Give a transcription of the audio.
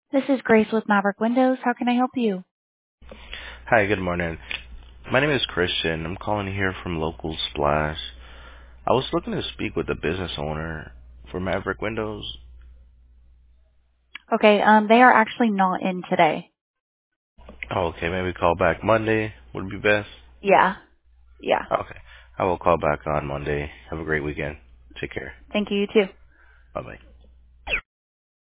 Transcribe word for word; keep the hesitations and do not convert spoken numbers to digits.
This is Grace with Maverick Windows. How can I help you? Hi, good morning. My name is Christian. I'm calling here from Local Splash. I was looking to speak with the business owner for Maverick Windows. Okay, um, they are actually not in today. Oh, okay, maybe call back Monday would be best. Yeah, yeah. Okay, I will call back on Monday. Have a great weekend. Take care. Thank you, you too. Bye bye.